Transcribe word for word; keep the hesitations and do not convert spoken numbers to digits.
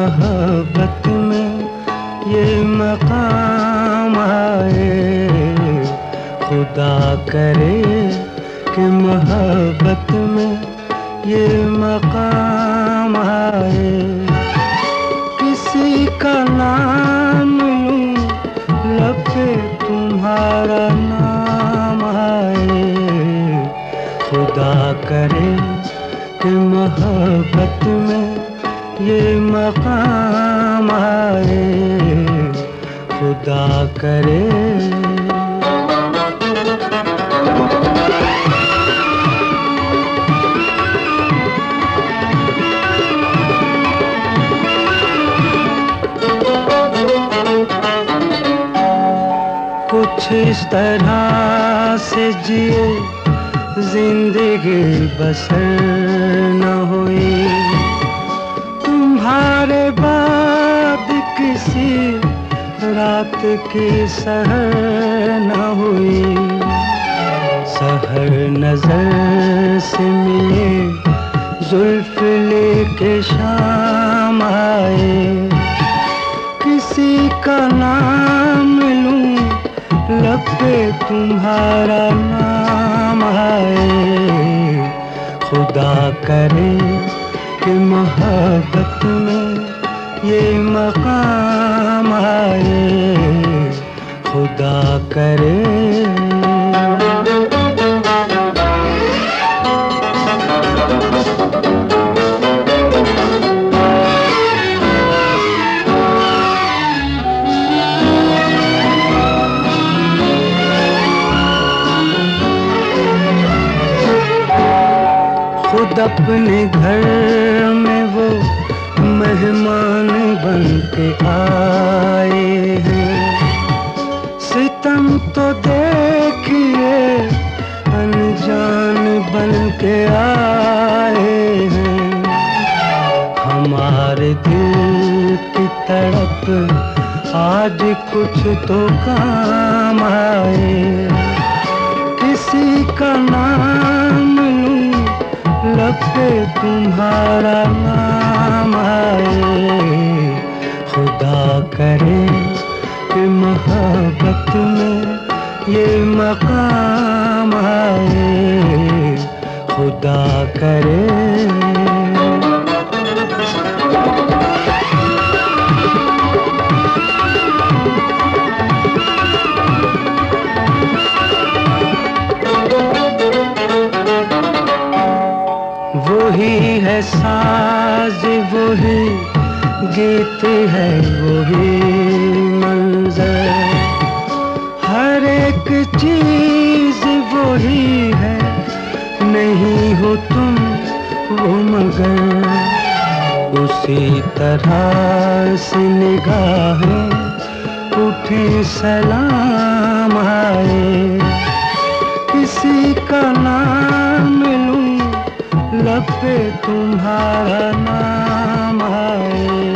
मोहब्बत में ये मकाम आए। खुदा करे कि मोहब्बत में ये मकाम आए। किसी का नाम लूं लब पे तुम्हारा नाम आए। खुदा करे कि मोहब्बत में ये मकाम आए। खुदा करे। कुछ इस तरह से जिए जिंदगी बसर न हुई। तुम्हारे बाद किसी रात की सहर न हुई। सहर नजर से मिले जुल्फ लेके शाम आए। किसी का नाम लूं लब पे तुम्हारा नाम आए। खुदा करे कि मोहब्बत में ये मकाम आए। खुदा करे। खुद अपने घर में वो मेहमान बन के आए हैं। सितम तो देखिए अनजान बन के आए हैं। हमारे दिल की तड़प आज कुछ तो काम आए। किसी का नाम लूं लब पे तुम्हारा नाम आए। खुदा करे कि मोहब्बत में ये मकाम आए। खुदा करे। वही है साज वही गीत है वही मंजर। हर एक चीज वही है नहीं हो तुम वो मगर। उसी तरह से निगाहें उठे सलाम आए। किसी का नाम लूं लब पे तुम्हारा नाम आए।